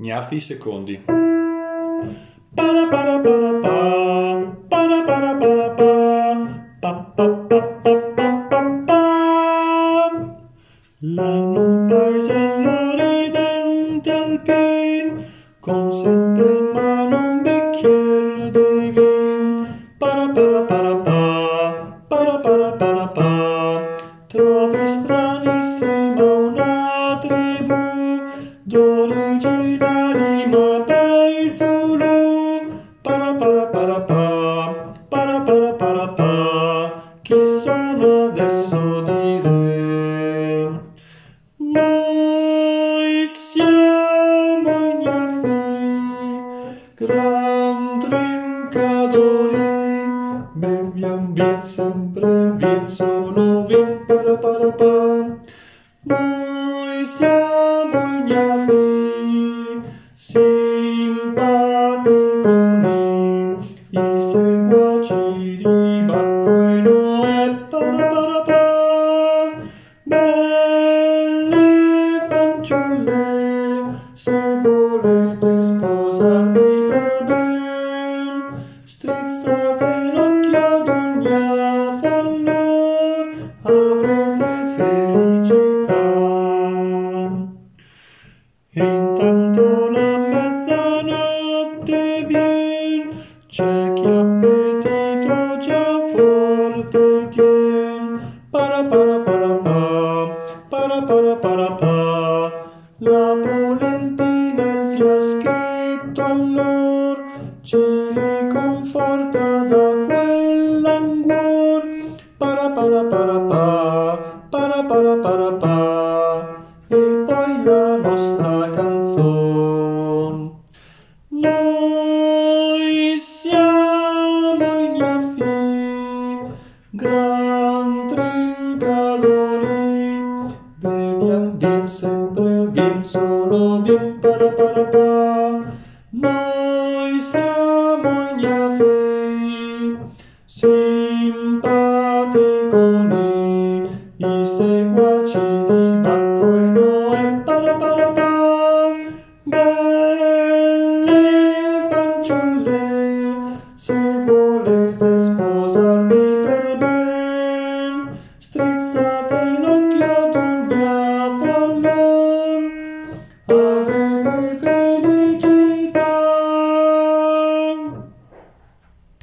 Gnafi secondi. Para para para pa, para para para pa, pa pa pa pa pa pa. Là in un paesello ridente alpin, con sempre in mano un bicchiere di vin. Para para para pa, para para para pa. Trovi stranissima una tribù d'originali ma bei Zulu. Para para para pa, para para para pa. Chi sono adesso dire? Noi siamo ignafi, gran trincadori, beviam vin sempre, vin solo vin para para pa. Noi siamo ignafi, simpaticoni, i seguaci di Bacco e Noè para para pa. Belle fanciulle, se volete sposarvi per ben, strizzate l'occhio ad un gnafo, avrete felicità. Intanto la mezzanotte vien, c'è chi appetito già forte tien. Para para para pa, para para para pa. La polentina e il fiaschetto allor ci riconforta da quell'anguor. Para para para pa, para para para pa. E poi la nostra canzone. Noi siamo ignafi, gran trincadori, beviam vin sempre, vin solo vin para para pa.